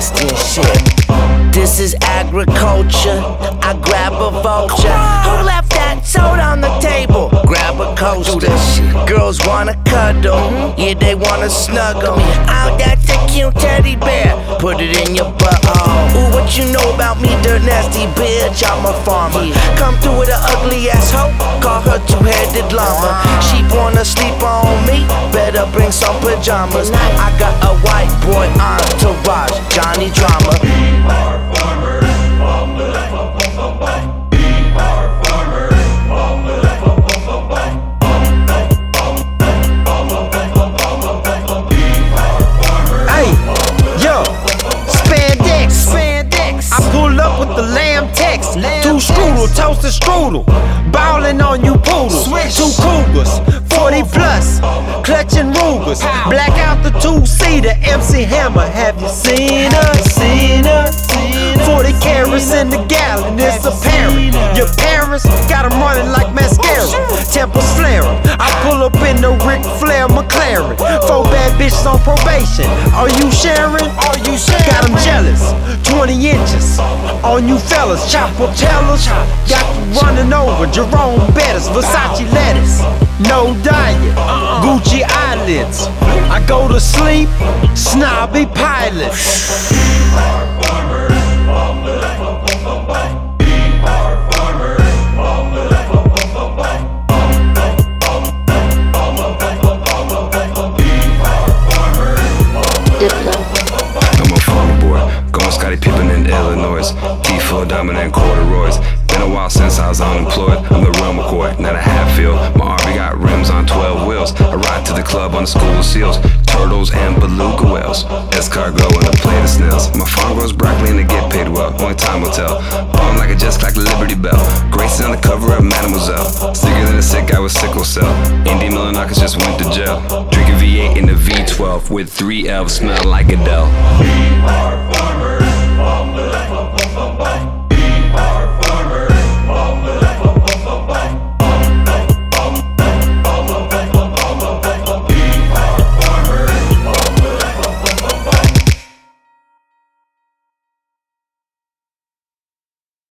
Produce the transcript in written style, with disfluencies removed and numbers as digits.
nasty and shit. This is agriculture. I grab a vulture. Who left that soda on the table? Grab a coaster. Girls wanna cuddle, yeah, they wanna snuggle. Oh, that's a cute teddy bear. Put it in your butthole. Ooh, what you know about me, dirt nasty bitch? I'm a farmer. Come through with an ugly ass hoe. Call her two-headed llama. She wanna sleep on me. Better bring some pajamas. I got a white boy entourage, Johnny Drama. The lamb text, two strudel, toasted strudel, ballin' on you poodles, two cougars, 40 plus, clutching Rugers, black out the two-seater, MC Hammer, have you seen her? 40 carats in the gallon, it's apparent. Your parents got 'em running like mascara, tempers flaring. I pull up in the Ric Flair McLaren, 4 bad bitches on probation. Are you sharing? Got 'em jealous, 20 inches on you fellas, chop up tellers. Got you running over, Jerome Bettis, Versace lettuce. No diet, Gucci eyelids. I go to sleep, snobby pilot. Scottie Pippen in Illinois, T4 dominant corduroys. Been a while since I was unemployed. I'm the real McCoy, not a Hatfield. My RV got rims on 12 wheels. I ride to the club on the school of seals, turtles and beluga whales. Escargot and a plate of snails. My farm grows broccoli and they get paid well. Only time will tell. Ballin' like I just clacked the Liberty Bell. Grayson on the cover of Mademoiselle. Sicker than a sick guy with sickle cell. Indy Milonakis just went to jail. Drinking V8 in the V12 with 3 elves, smell like Adele. We are farmers.